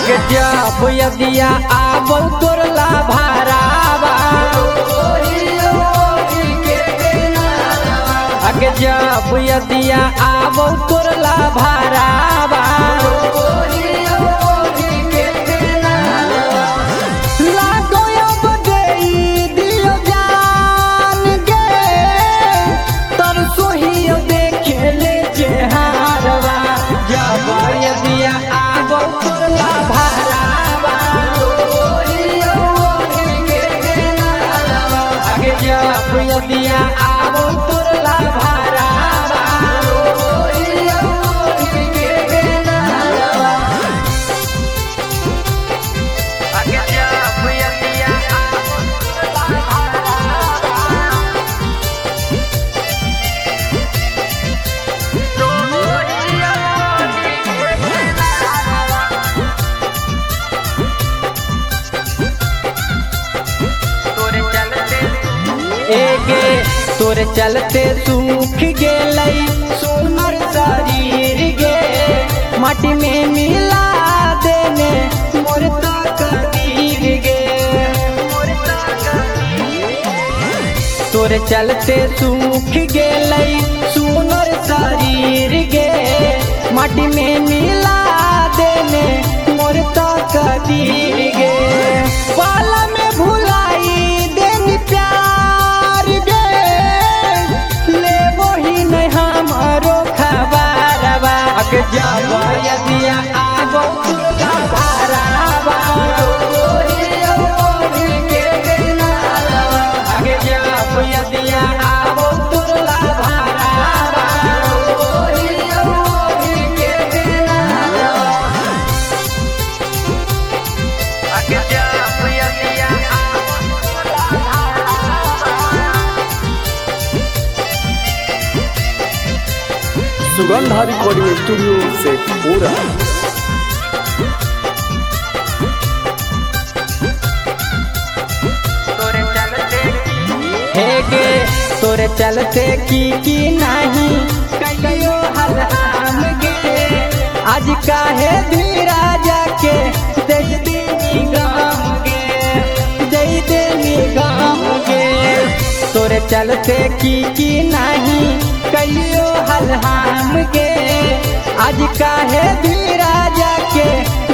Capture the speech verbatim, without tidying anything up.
आगे जब यदिया आवल तोरला भारावा आगे जब यदिया आवल तोरला भारावा यदिया आवो तोरला भारावा आगे जब यदिया आवो तोरे चलते एगे तोरे चलते सूख गेलई सोनर शरीर गे माटी में मिला देने मोर तकदीर गे तोरे चलते सूख गेलई सोनर शरीर गे माटी में मिला देने मोर तकदीर गे पाला में भुलाई देनी प्यार आगे जब यदिया आवो तोरला भारावा आगे जब यदिया आवो तोरला भारावा आगे जब यदिया सुगंधा रिकॉर्डिंग स्टूडियो से पूरा तोरे चलते हेगे तोरे चलते की की नहीं कहियो हलहाम गे आज काहे धीरा जाके देख देनी गाम गे दे देनी गाम गे तोरे चलते की की नहीं कहियो हलहाम गे आज काहे धीरा जाके